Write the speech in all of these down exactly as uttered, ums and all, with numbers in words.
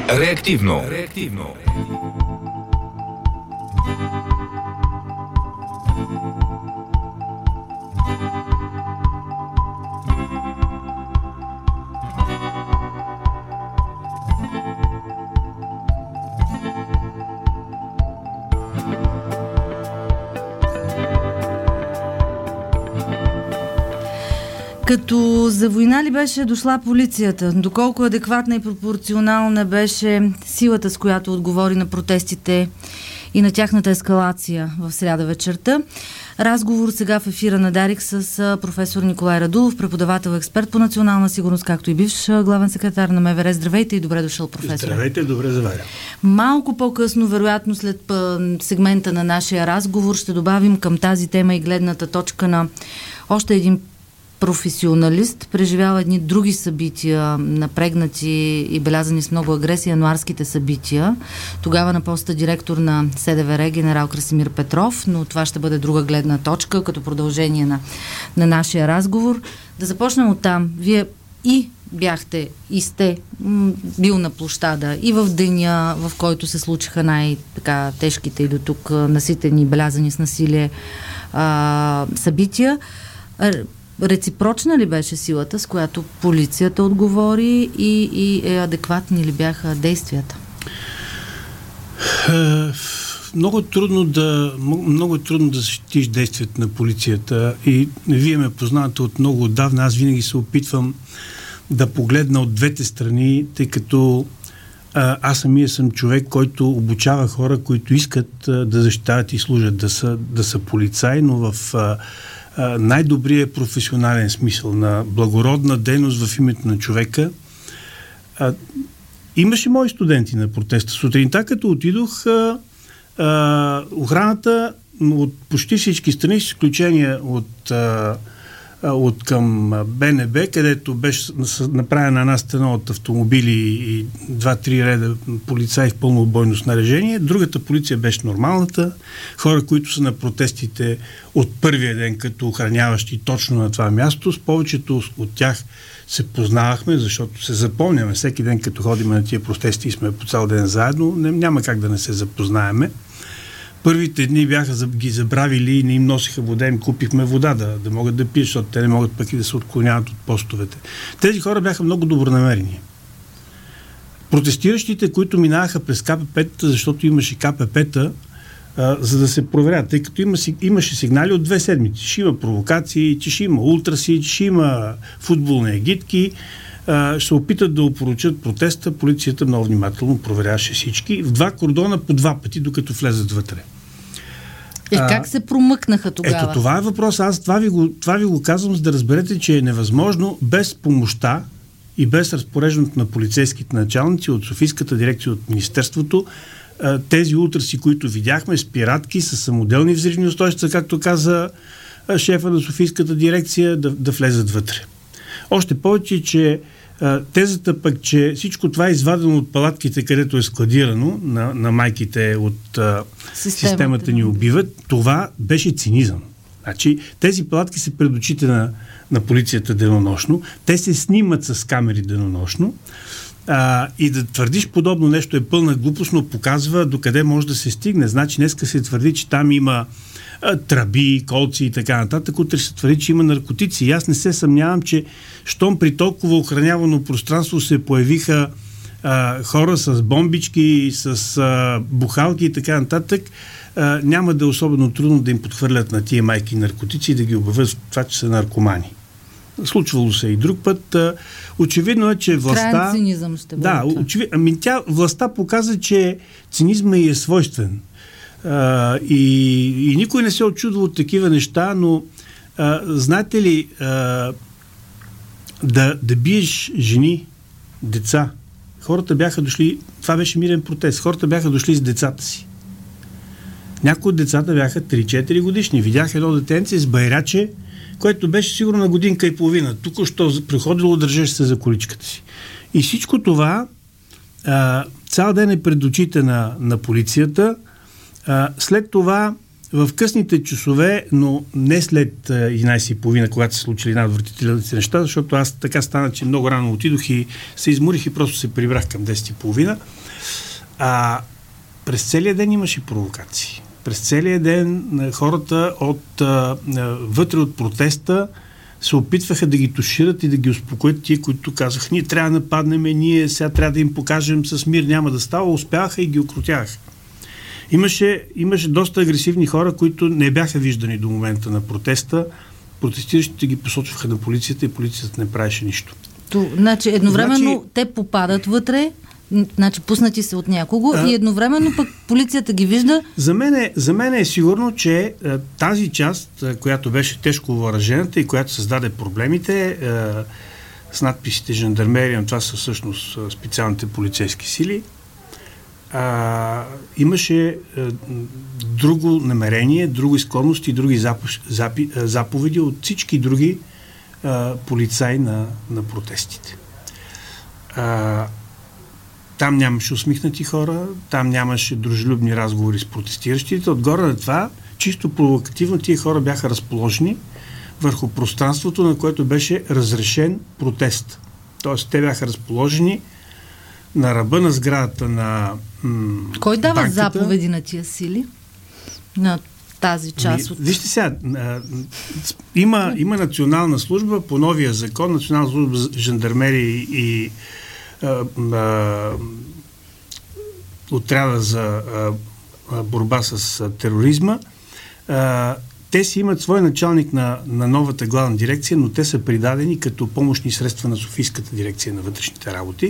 Реактивно. Реактивно. Като за война ли беше дошла полицията? Доколко адекватна и пропорционална беше силата, с която отговори на протестите и на тяхната ескалация в сряда вечерта? Разговор сега в ефира на Дарик с професор Николай Радулов, преподавател, експерт по национална сигурност, както и бивш главен секретар на МВР. Здравейте и добре дошъл, професор. Здравейте, добре заваря. Малко по-късно, вероятно след сегмента на нашия разговор, ще добавим към тази тема и гледната точка на още един професионалист, преживял едни други събития, напрегнати и белязани с много агресия, януарските събития. Тогава на поста директор на СДВР генерал Красимир Петров, но това ще бъде друга гледна точка, като продължение на, на нашия разговор. Да започнем оттам. Вие и бяхте, и сте м- бил на площада и в деня, в който се случиха най-тежките и до тук наситени, белязани с насилие а, събития. Реципрочна ли беше силата, с която полицията отговори и, и е адекватни ли бяха действията? Е, много трудно да много трудно да защитиш действията на полицията и вие ме познавате от много отдавна. Аз винаги се опитвам да погледна от двете страни, тъй като а, аз самия съм човек, който обучава хора, които искат а, да защитават и служат, да са, да са полицаи, но в а, най-добрият професионален смисъл на благородна дейност в името на човека. А, имаше мои студенти на протеста. Сутринта, като отидох, а, а, охраната от почти всички страни, с изключение от, а, от към БНБ, където беше направена една стена от автомобили и два-три реда полицаи в пълно бойно снаряжение. Другата полиция беше нормалната. Хора, които са на протестите от първия ден като охраняващи точно на това място. С повечето от тях се познавахме, защото се запомняме. Всеки ден, като ходим на тия протести и сме по цял ден заедно, няма как да не се запознаеме. Първите дни бяха ги забравили и не им носиха вода, им купихме вода да, да могат да пият, защото те не могат пък и да се отклоняват от постовете. Тези хора бяха много добронамерени. Протестиращите, които минаваха през ка пе пе-та, защото имаше ка пе пе-та, а, за да се проверят, тъй като има, имаше сигнали от две седмици. Ще има провокации, че ще има ултраси, че ще има футболни агитки. Uh, ще се опитат да опоручат протеста. Полицията много внимателно проверяваше всички. В два кордона по два пъти, докато влезат вътре. И uh, как се промъкнаха тогава? Ето, това е въпрос. Аз това ви, го, това ви го казвам, за да разберете, че е невъзможно без помощта и без разпореждането на полицейските началници от Софийската дирекция, от Министерството, uh, тези ултраси, които видяхме, с пиратки, с самоделни взривни устройства, както каза uh, шефа на Софийската дирекция, да, да влезат вътре. Още повече, че а, тезата пък, че всичко това е извадено от палатките, където е складирано на, на майките от а, системата, системата ни убиват, това беше цинизъм. Значи, тези палатки се пред очите на, на полицията денонощно, те се снимат с камери денонощно а, и да твърдиш подобно нещо е пълна глупост, но показва докъде може да се стигне. Значи, днеска се твърди, че там има тръби, колци и така нататък. Утре се твърди, че има наркотици. И аз не се съмнявам, че щом при толкова охранявано пространство се появиха а, хора с бомбички, с а, бухалки и така нататък, а, няма да е особено трудно да им подхвърлят на тия майки наркотици и да ги обявят в това, че са наркомани. Случвало се и друг път. А, очевидно е, че властта... Краен цинизъм ще бъде. Да, очевид... ами тя, властта показа, че цинизма й е свойствен. Uh, и, и никой не се очудва от такива неща, но uh, знаете ли, uh, да, да биеш жени, деца, хората бяха дошли, това беше мирен протест, хората бяха дошли с децата си. Някои от децата бяха три-четири годишни. Видях едно детенце с байраче, което беше сигурно на годинка и половина. Тук що приходило, държеше се за количката си. И всичко това uh, цял ден е пред очите на, на полицията. Uh, след това в късните часове, но не след единайсет и половина, когато се случили най-отвратителните неща, защото аз така стана, че много рано отидох и се изморих и просто се прибрах към десет и половина. А през целия ден имаше провокации. През целия ден хората от, а, вътре от протеста се опитваха да ги тушират и да ги успокоят тия, които казаха, ние трябва да нападнем, ние сега трябва да им покажем, с мир няма да става, успяха и ги окрутяха. Имаше, имаше доста агресивни хора, които не бяха виждани до момента на протеста. Протестиращите ги посочваха на полицията и полицията не правеше нищо. То, значи едновременно значи, те попадат вътре, значи пуснати се от някого а, и едновременно пък полицията ги вижда. За мен е, за мен е сигурно, че а, тази част, а, която беше тежко въоръжената и която създаде проблемите а, с надписите жандармерия, това са всъщност специалните полицейски сили, а, имаше а, друго намерение, друго изконност и други запо, запи, а, заповеди от всички други а, полицаи на, на протестите. А, Там нямаше усмихнати хора, там нямаше дружелюбни разговори с протестиращите. Отгоре на това, чисто провокативно, тия хора бяха разположени върху пространството, на което беше разрешен протест. Тоест, те бяха разположени на ръба на сградата на м- Кой дава банката. заповеди на тия сили? На тази част от... Вижте сега, а, има, има национална служба по новия закон, национална служба за жандармерия и а, а, отряда за а, а, борба с а, тероризма. А, те си имат свой началник на, на новата главна дирекция, но те са придадени като помощни средства на Софийската дирекция на вътрешните работи.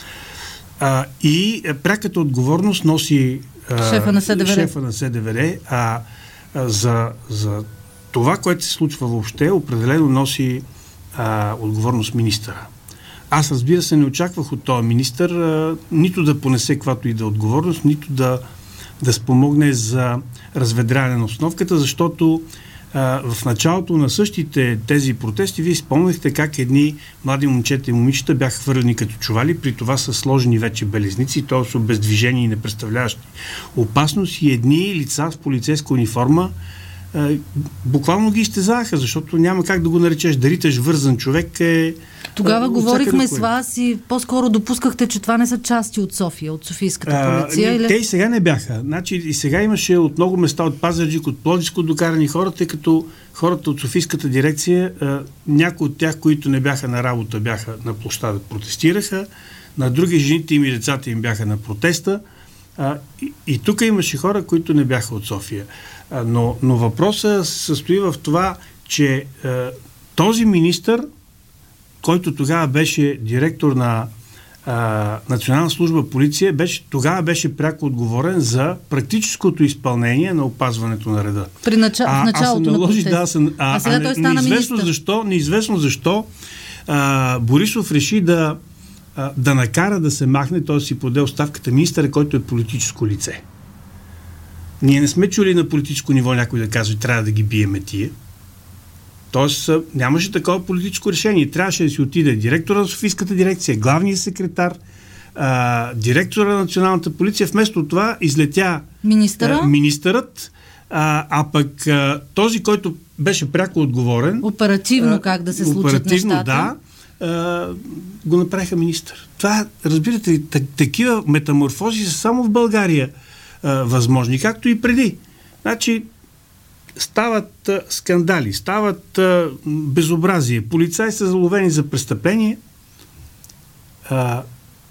А, и а, пряката отговорност носи а, шефа на СДВР. Шефа на СДВР, а, а за, за това, което се случва въобще, определено носи а, отговорност министъра. Аз, разбира се, не очаквах от този министър а, нито да понесе каквато и да отговорност, нито да, да спомогне за разведряване на обстановката, защото а, в началото на същите тези протести вие спомнихте как едни млади момчета и момичета бяха хвърлени като чували, при това са сложени вече белезници, т.е. обездвижени и не представляващи опасност, и едни лица в полицейска униформа а, буквално ги изтезаваха, защото няма как да го наречеш даритеж вързан човек. Е, Тогава а, говорихме с вас и по-скоро допускахте, че това не са части от София, от Софийската полиция. А, или... Те и сега не бяха. Значи, и сега имаше от много места, от Пазарджик, от Пловдивско докарани хора, тъй като хората от Софийската дирекция, а, някои от тях, които не бяха на работа, бяха на площада, протестираха, на други жените им и децата им бяха на протеста. А, и, и тук имаше хора, които не бяха от София. А, но, но въпросът се състои в това, че а, този министър, който тогава беше директор на а, Национална служба полиция, беше, тогава беше пряко отговорен за практическото изпълнение на опазването на реда. При нача... а, в началото наложи, на протест. да, съм, а, а сега а, той стана неизвестно министър. защо, неизвестно защо а, Борисов реши да, а, да накара да се махне, т.е. си поде оставката министъра, който е политическо лице. Ние не сме чули на политическо ниво някой да каже, трябва да ги биеме тия. Тоест нямаше такова политическо решение. Трябваше да си отиде директора на Софийската дирекция, главният секретар, а, директора на Националната полиция. Вместо това излетя Министъра? а, министърът, а, а пък а, този, който беше пряко отговорен, оперативно а, как да се случат оперативно, нещата. да, а, го направиха министър. Това, разбирате ли, такива метаморфози са само в България а, възможни, както и преди. Значи, стават а, скандали, стават а, безобразие. Полицаи са заловени за престъпление. А,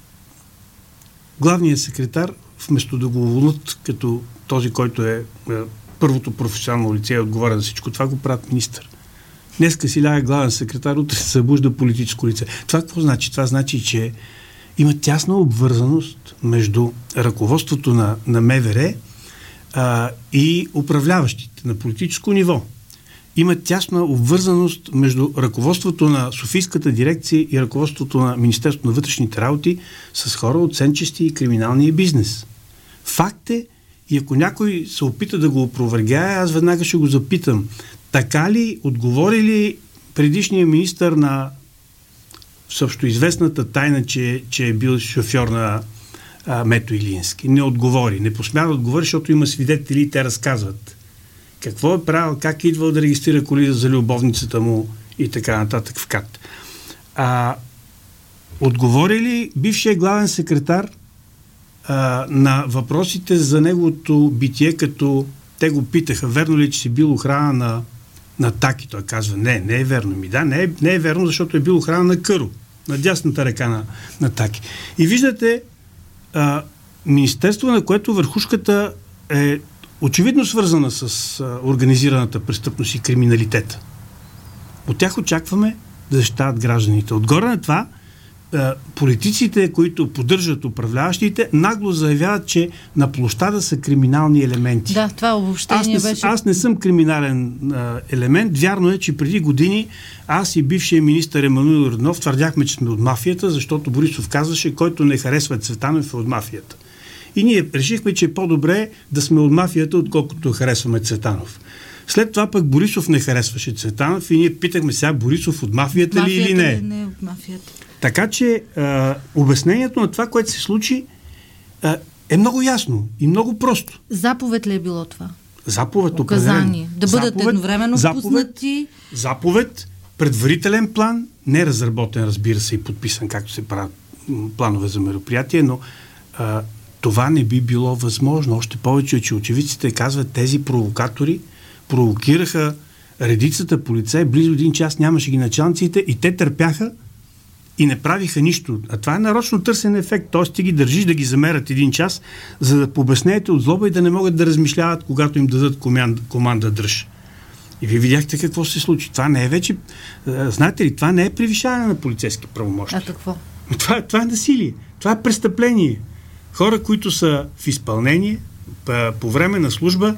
главният секретар, вместо да го уволнат като този, който е а, първото професионално лице и отговаря за всичко, това го правят министър. Днеска си ляга главен секретар, утре се събужда политическо лице. Това какво значи? Това значи, че има тясна обвързаност между ръководството на, на МВР а, и управляващите на политическо ниво. Има тясна обвързаност между ръководството на Софийската дирекция и ръководството на Министерството на вътрешните работи с хора от сенчести и криминалния бизнес. Факт е, и ако някой се опита да го опровергае, аз веднага ще го запитам. Така ли, отговори ли предишният министър на също известната тайна, че, че е бил шофьор на а, Мето Илиевски? Не отговори. Не посмя да отговори, защото има свидетели и те разказват. какво е правил, как е идвал да регистрира коли за любовницата му и така нататък в КАТ. А, отговори ли бившия главен секретар а, на въпросите за неговото битие, като те го питаха, верно ли, че си бил охрана на, на Таки? Той казва, не, не е верно. Ми да, не е, не е верно, защото е бил охрана на Къро, на дясната ръка на, на Таки. И виждате, а, министерство, на което върхушката е очевидно свързана с а, организираната престъпност и криминалитета. От тях очакваме да защитават гражданите. Отгоре на това, а, политиците, които поддържат управляващите, нагло заявяват, че на площада са криминални елементи. Да, това обобщение аз не, беше... Аз не съм криминален а, елемент. Вярно е, че преди години аз и бившия министър Емануил Йорданов твърдяхме, че сме от мафията, защото Борисов казваше, който не харесва Цветанов е от мафията. И ние решихме, че е по-добре да сме от мафията, отколкото харесваме Цветанов. След това пък Борисов не харесваше Цветанов и ние питахме сега Борисов от мафията, мафията ли или не? Не от мафията. Така че а, обяснението на това, което се случи, а, е много ясно и много просто. Заповед ли е било това? Заповед, указание. Определено. Да бъдат заповед, едновременно заповед, пуснати. Заповед, предварителен план, не разработен, разбира се, и подписан, както се правят планове за мероприятие, но а, това не би било възможно. Още повече, че очевидците казват, тези провокатори провокираха редицата полицаи, близо един час нямаше ги началниците и те търпяха и не правиха нищо. А това е нарочно търсен ефект. Т.е. ти ги държиш да ги замерят един час, за да побеснеете от злоба и да не могат да размишляват, когато им дадат команда, команда дръж. И вие видяхте какво се случи. Това не е вече... Знаете ли, това не е превишаване на полицейски правомощия. А какво? Това, това е насилие. Това е престъпление. Хора, които са в изпълнение, по време на служба,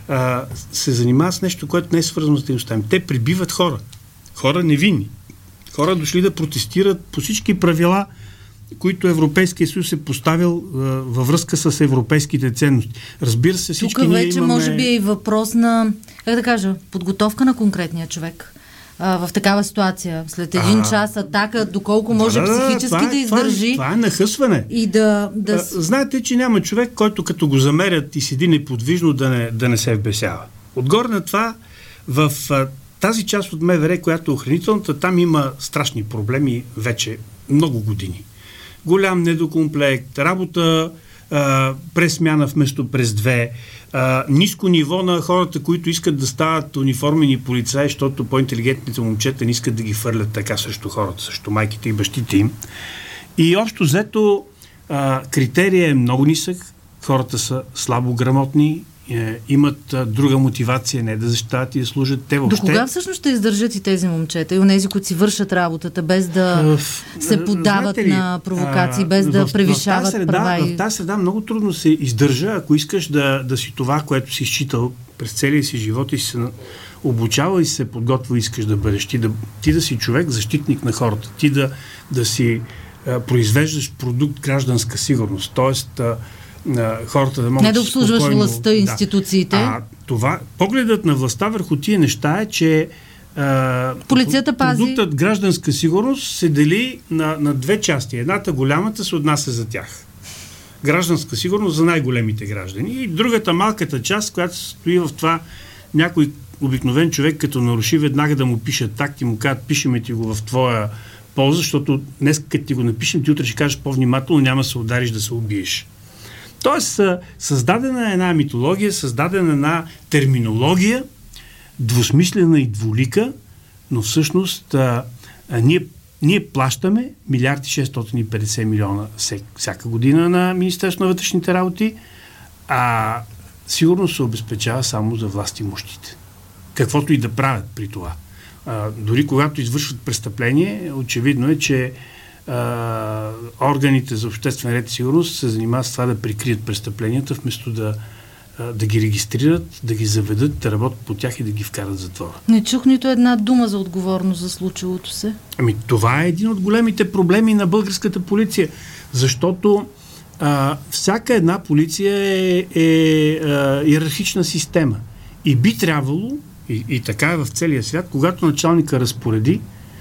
се занимават с нещо, което не е свързано с дейността им. Те прибиват хора. Хора невинни. Хора дошли да протестират по всички правила, които Европейския съюз е поставил а, във връзка с европейските ценности. Разбира се, всички Тук ние вече имаме... може би е и въпрос на, как да кажа, подготовка на конкретния човек а, в такава ситуация. След един а, час атака, доколко може да, психически да, да издържи. Това е, това е нахъсване. И да, да... А, знаете, че няма човек, който като го замерят и седи неподвижно да не, да не се вбесява. Отгоре на това, в а, тази част от МВР, която е охранителната, там има страшни проблеми вече много години. Голям недокомплект, работа а, през смяна вместо през две, а, ниско ниво на хората, които искат да стават униформени полицаи, защото по-интелигентните момчета не искат да ги фърлят така срещу хората, срещу майките и бащите им. И общо взето а, критерия е много нисък, хората са слабо грамотни, е, имат а, друга мотивация, не да защитават и да служат. Те въобще... До кога всъщност ще издържат и тези момчета и онези, които си вършат работата, без да се поддават ли, на провокации, без а, да в, превишават в права? И... В тази среда много трудно се издържа, ако искаш да, да си това, което си изчитал през целия си живот и си се обучава и се подготвя, искаш да бъдеш. Ти да, ти да си човек, защитник на хората. Ти да, да си а, произвеждаш продукт гражданска сигурност. Тоест а, на хората да могат... Не да обслужваш спокойно, властта, институциите. Да. А това, погледът на властта върху тия неща е, че а, полицията пази... продуктът гражданска сигурност се дели на, на две части. Едната, голямата, се отнася за тях. Гражданска сигурност за най-големите граждани. И другата, малката част, която стои в това, някой обикновен човек, като наруши, веднага да му пишат так, ти му казват, пишеме ти го в твоя полза, защото днес, като ти го напишем, ти утре ще кажеш по-внимателно, няма да се удариш да се убиеш. Тоест, създадена е една митология, създадена една терминология, двусмислена и двулика, но всъщност а, а, ние, ние плащаме милиард и шестстотин и петдесет милиона всяка година на Министерството на вътрешните работи, а сигурно се обезпечава само за властимущите. Каквото и да правят при това. А, дори когато извършват престъпление, очевидно е, че Uh, органите за обществен ред и сигурност се занимават с това да прикрият престъпленията, вместо да, uh, да ги регистрират, да ги заведат, да работят по тях и да ги вкарат в затвора. Не чух нито една дума за отговорност за случилото се. Ами това е един от големите проблеми на българската полиция, защото uh, всяка една полиция е, е uh, иерархична система и би трябвало, и, и така е в целия свят, когато началника разпореди,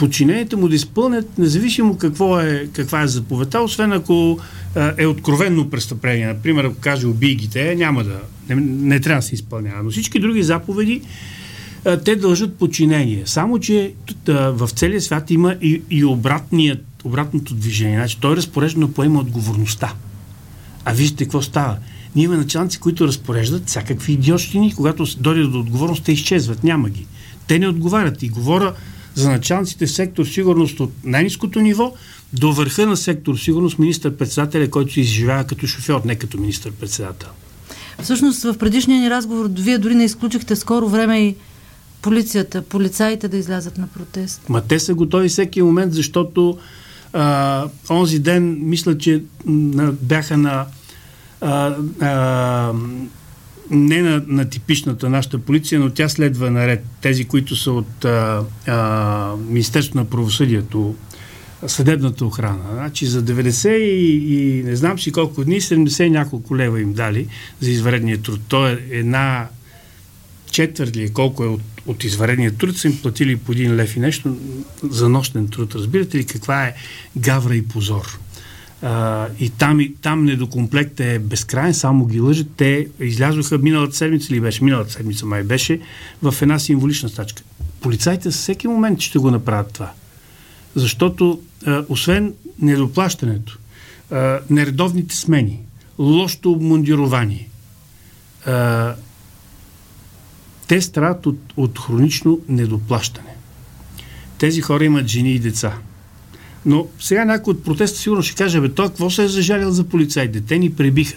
подчинените му да изпълнят, независимо какво е, каква е заповедта, освен ако е откровенно престъпление. Например, ако каже убий ги те, няма да, не, не трябва да се изпълнява. Но всички други заповеди те дължат подчинение. Само, че в целия свят има и, и обратният, обратното движение. Значи, той разпореждано поема отговорността. А вижте какво става. Ние имаме началници, които разпореждат всякакви идиотщини, когато дойде до отговорност, те изчезват. Няма ги. Те не отговарят. И говоря за началниците в сектор сигурност от най-ниското ниво до върха на сектор сигурност, министър-председателя, който се изживява като шофьор, не като министър-председател. Всъщност, в предишния ни разговор вие дори не изключихте скоро време и полицията, полицаите да излязат на протест. Ма те са готови всеки момент, защото а, онзи ден, мисля, че на, бяха на а, а, не на, на типичната нашата полиция, но тя следва наред. Тези, които са от а, а, Министерството на правосъдието, съдебната охрана. Значи за деветдесет и, и не знам си колко дни, седемдесет и няколко лева им дали за извънредния труд. То е една четвърт ли, колко е от, от извънредния труд, са им платили по един лев и нещо за нощен труд. Разбирате ли каква е гавра и позор? Uh, и там, и там недокомплект е безкрайен, само ги лъжат. Те излязоха миналата седмица ли беше? Миналата седмица май беше в една символична стачка. Полицайите всеки момент ще го направят това. Защото uh, освен недоплащането, uh, нередовните смени, лошото обмундирование, uh, те страдат от, от хронично недоплащане. Тези хора имат жени и деца. Но сега някой от протеста сигурно ще каже, бе, той какво се е зажалил за полицаите? Те ни пребиха.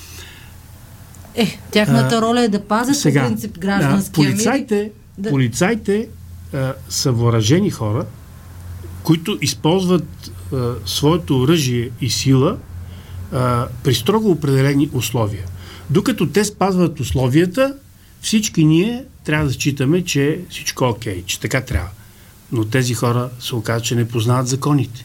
Е, тяхната а, роля е да пазят сега, по принцип гражданския мир. Полицайите, да... полицайите а, са въоръжени хора, които използват а, своето оръжие и сила а, при строго определени условия. Докато те спазват условията, всички ние трябва да считаме, че всичко е окей, че така трябва. Но тези хора се оказват, че не познават законите.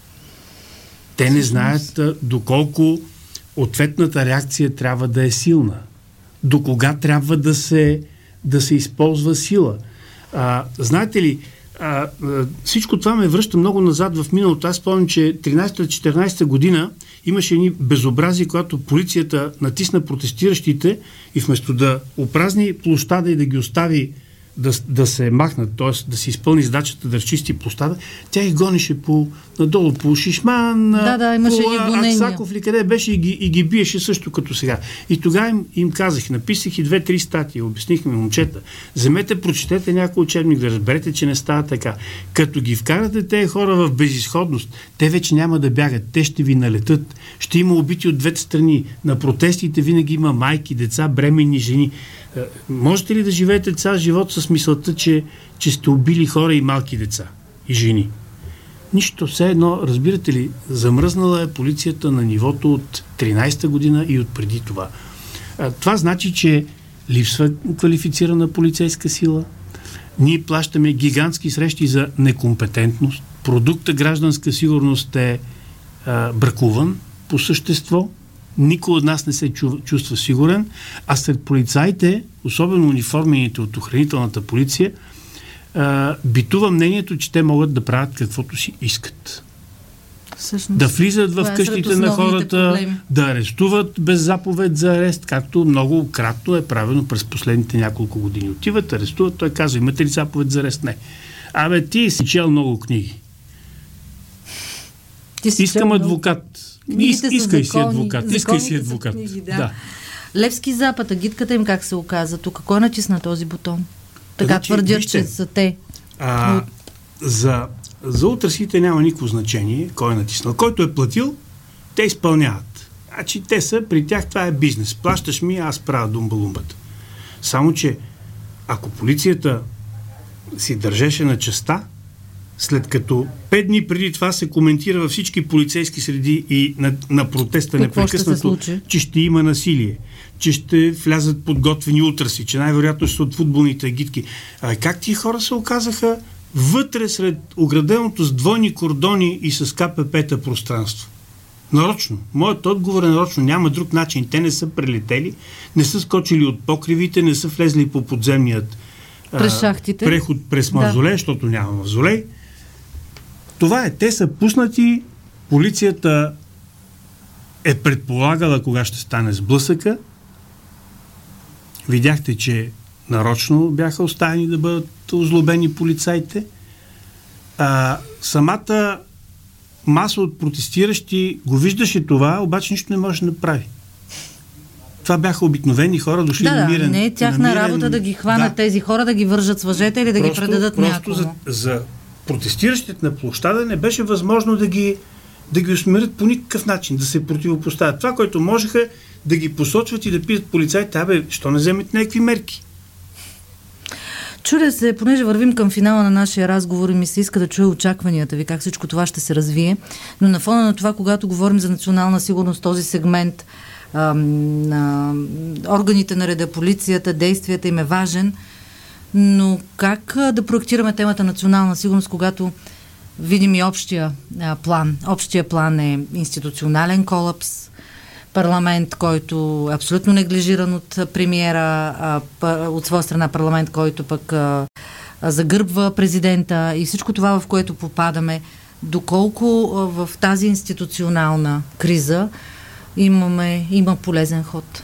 Те не знаят а, доколко ответната реакция трябва да е силна. До кога трябва да се, да се използва сила. А, знаете ли, а, а, всичко това ме връща много назад в миналото. Аз спомням, че тринайсета-четиринайсета година имаше едни безобразия, когато полицията натисна протестиращите и вместо да опразни площада и да ги остави Да, да се махнат, т.е. да си изпълни задачата да разчисти площада, тя ги гонеше по, надолу по Шишман, да, да, по Аксаков ли къде беше и ги, и ги биеше също като сега. И тогава им, им казах, написах и две-три статии, обяснихме, момчета, вземете, прочетете някой учебник, да разберете, че не става така. Като ги вкарате тези хора в безизходност, те вече няма да бягат, те ще ви налетат. Ще има убити от двете страни. На протестите винаги има майки, деца, бременни жени. Можете ли да живеете цял живот с мисълта, че, че сте убили хора и малки деца и жени? Нищо, все едно, разбирате ли, замръзнала е полицията на нивото от тринайсета година и от преди това. Това значи, че липсва квалифицирана полицейска сила. Ние плащаме гигантски срещи за некомпетентност. Продукта гражданска сигурност е а, бракуван по същество. Никой от нас не се чувства сигурен, а сред полицаите, особено униформените от охранителната полиция, а, битува мнението, че те могат да правят каквото си искат. Всъщност, да влизат в къщите на хората, проблеми. Да арестуват без заповед за арест, както много кратко е правено през последните няколко години. Отиват, арестуват, той казва, имате ли заповед за арест? Не. Абе, ти си чел много книги. Ти Искам адвокат. Is, искай си адвокат. Искай си адвокат. Книги, да. Да. Левски Запад, агитката им как се оказа? Тук кой натисна този бутон? Така значи, твърдят, вижте, че са те. А, за, за утрасите няма никакво значение кой е натиснал. Който е платил, те изпълняват. Значи те са, при тях това е бизнес. Плащаш ми, аз правя думба-лумбата. Само, че ако полицията си държеше на честа, след като пет дни преди това се коментира във всички полицейски среди и на, на протеста непрекъснато, че ще има насилие, че ще влязат подготвени утраси, че най-вероятно ще са от футболните агитки. А как тия хора се оказаха вътре сред ограденото с двойни кордони и с ка пе пе-та пространство? Нарочно. Моят отговор е нарочно. Няма друг начин. Те не са прелетели, не са скочили от покривите, не са влезли по подземният през шахтите. Преход през мавзолей, да. Защото няма мавзолей. Това е. Те са пуснати, полицията е предполагала кога ще стане сблъсъка. Видяхте, че нарочно бяха оставени да бъдат озлобени полицаите. А, самата маса от протестиращи го виждаше това, обаче нищо не може да направи. Това бяха обикновени хора, дошли да, на мирен... Да, не е тяхна мирен, работа да ги хванат да. тези хора, да ги вържат с въжета или да просто, ги предадат някому. Просто за, за протестиращите на площада не беше възможно да ги, да ги усмирят по никакъв начин, да се противопоставят. Това, което можеха да ги посочват и да питат полицаите, абе, що не вземете някакви мерки? Чудя се, понеже вървим към финала на нашия разговор и ми се иска да чуя очакванията ви, как всичко това ще се развие, но на фона на това, когато говорим за национална сигурност, този сегмент а, на органите на реда, полицията, действията им е важен, но как а, да проектираме темата национална сигурност, когато видим и общия а, план? Общия план е институционален колапс, парламент, който е абсолютно неглижиран от премиера, а, от своя страна парламент, който пък а, а, загърбва президента и всичко това, в което попадаме, доколко а, в тази институционална криза имаме, има полезен ход.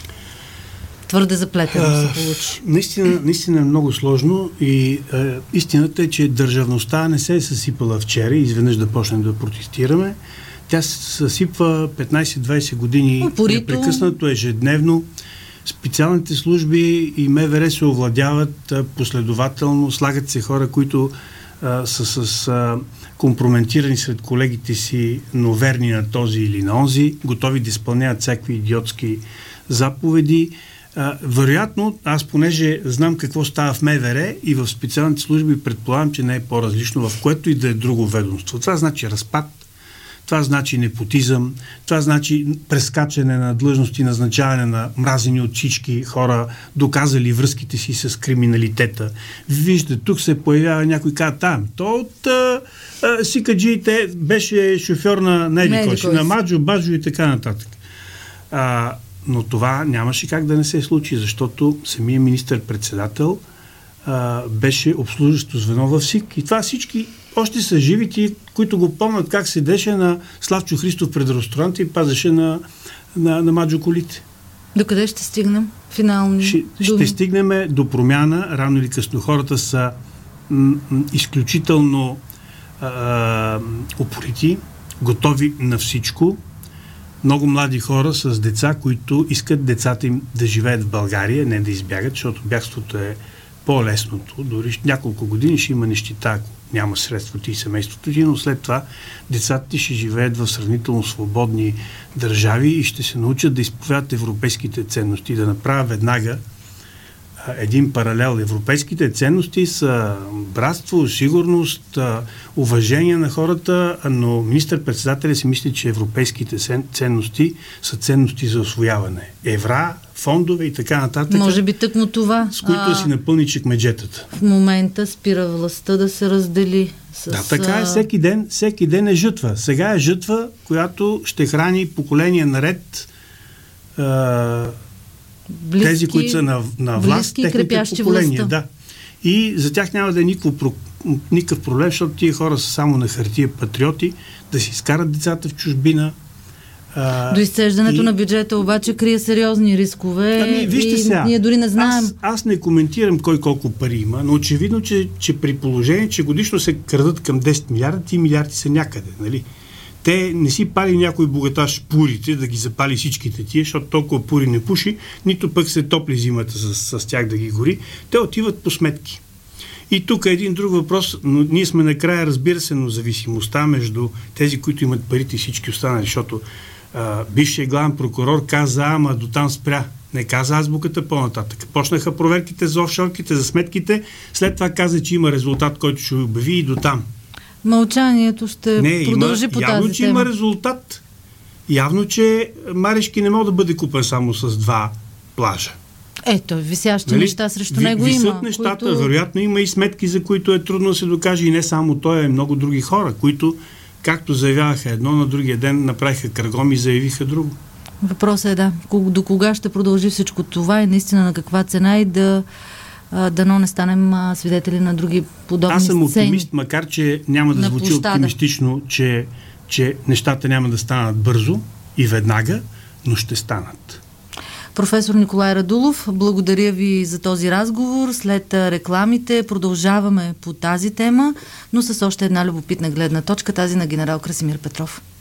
Твърде заплетено се получи. Наистина, наистина е много сложно и е, истината е, че държавността не се е съсипала вчера и изведнъж да почнем да протестираме. Тя се съсипва петнайсет-двайсет години Упорито. Непрекъснато, ежедневно. Специалните служби и МВР се овладяват а, последователно, слагат се хора, които а, са с а, компрометирани сред колегите си, но верни на този или на онзи, готови да изпълняват всякакви идиотски заповеди. А, вероятно, аз понеже знам какво става в МВР и в специалните служби, предполагам, че не е по-различно в което и да е друго ведомство. Това значи разпад, това значи непотизъм, това значи прескачане на длъжности, назначаване на мразени от всички хора, доказали връзките си с криминалитета. Виждате, тук се появява някой каза, там, то от а, а, сикаджиите беше шофьор на Недикош, на Маджо, Баджо и така нататък. А, но това нямаше как да не се случи, защото самия министър-председател а, беше обслужващо звено в СИК. И това всички още са живи ти, които го помнят как седеше на Славчо Христов пред ресторанта и пазеше на, на, на Маджо колите. Докъде ще стигнем? Финални ще, думи. Ще стигнем до промяна, рано или късно. Хората са м- м- изключително а, упорити, готови на всичко. Много млади хора с деца, които искат децата им да живеят в България, не да избягат, защото бягството е по-лесното. Дори няколко години ще има нищета, ако няма средства ти и семейството ти, но след това децата ти ще живеят в сравнително свободни държави и ще се научат да изповядат европейските ценности, да направят веднага а, един паралел. Европейските ценности са братство, сигурност, а, уважение на хората, но министър-председателя си мисли, че европейските ценности са ценности за освояване. Евра, фондове и така нататък. Може би тъкмо това. С които а, си напълни чекмеджетата. В момента спира властта да се раздели. С, да, така е. Всеки ден, всеки ден е жътва. Сега е жътва, която ще храни поколения наред а, близки, тези, които са на, на власт, техните поколения. Да. И за тях няма да е никакъв, никакъв проблем, защото тия хора са само на хартия патриоти, да си изкарат децата в чужбина. До изцеждането и... на бюджета обаче крие сериозни рискове. Ами, вижте и сега, ние дори не знаем. Аз, аз не коментирам кой колко пари има, но очевидно, че, че при положение, че годишно се крадат към десет милиарда, ти милиарди са някъде, нали? Те не си пали някой богаташ пурите, да ги запали всичките тия, защото толкова пури не пуши, нито пък се топли зимата с, с тях да ги гори. Те отиват по сметки. И тук е един друг въпрос, но ние сме накрая, разбира се, но зависимостта между тези, които имат парите и всички останали, защото Uh, бившият главен прокурор каза, ама до там спря. Не каза азбуката по-нататък. Почнаха проверките за офшорките, за сметките, след това каза, че има резултат, който ще обяви и до там. Мълчанието ще не, продължи има, по тази явно, че тема. Има резултат. Явно, че Марешки не може да бъде купен само с два плажа. Ето, висящи нали? неща срещу Ви, него висят има. нещата, които... вероятно има и сметки, за които е трудно да се докаже и не само той, а и много други хора, които както заявяваха едно, на другия ден направиха кръгом и заявиха друго. Въпросът е да, до кога ще продължи всичко това и наистина на каква цена и да а, дано не станем а, свидетели на други подобни Аз съм сцени. оптимист, макар че няма да звучи площада. оптимистично, че, че нещата няма да станат бързо и веднага, но ще станат. Професор Николай Радулов, благодаря ви за този разговор. След рекламите продължаваме по тази тема, но с още една любопитна гледна точка, тази на генерал Красимир Петров.